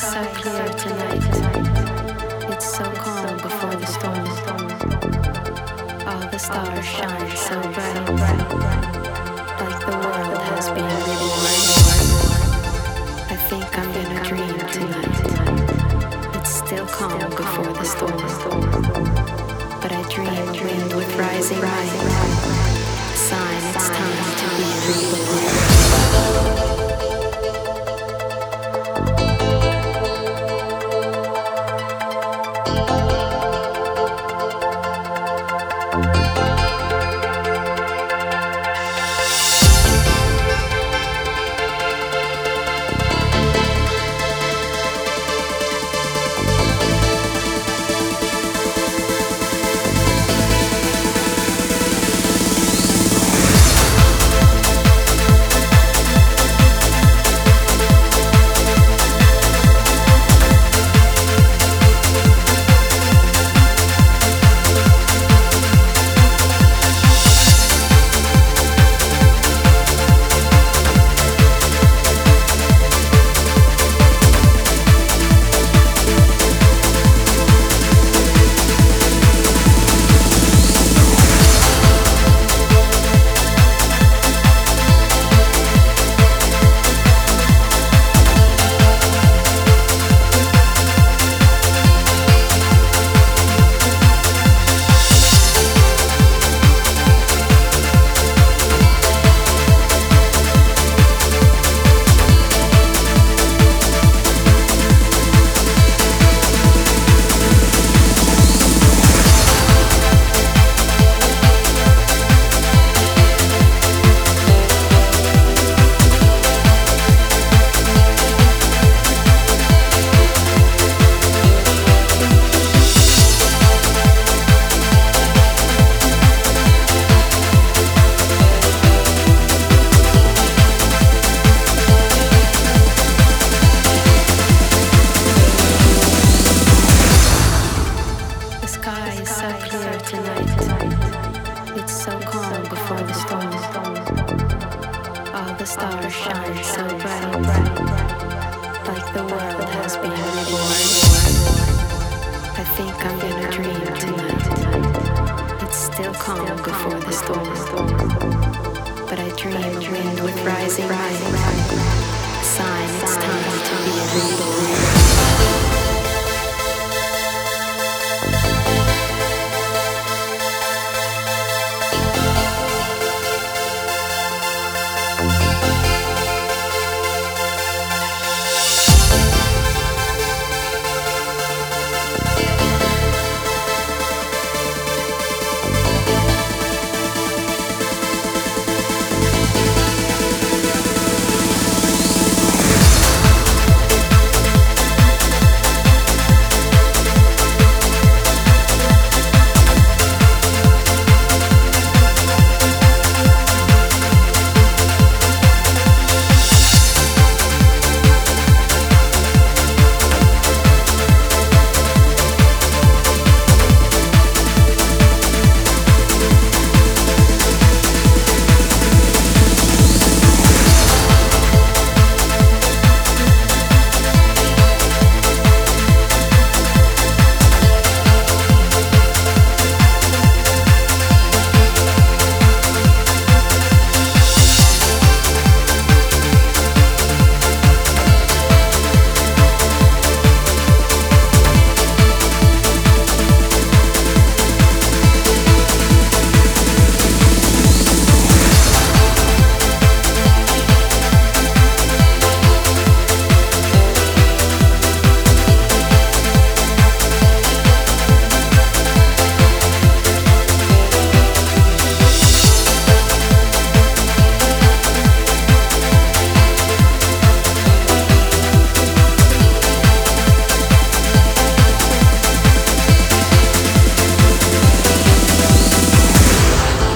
so clear tonight. It's so calm before the storm. All the stars shine so bright, like the world has been reborn. I think I'm gonna dream tonight. It's still calm before the storm, but I dream wind with rising light. Sign it's time to be reborn.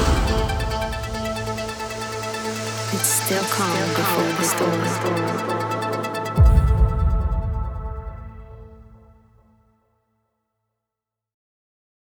Still calm before the storm.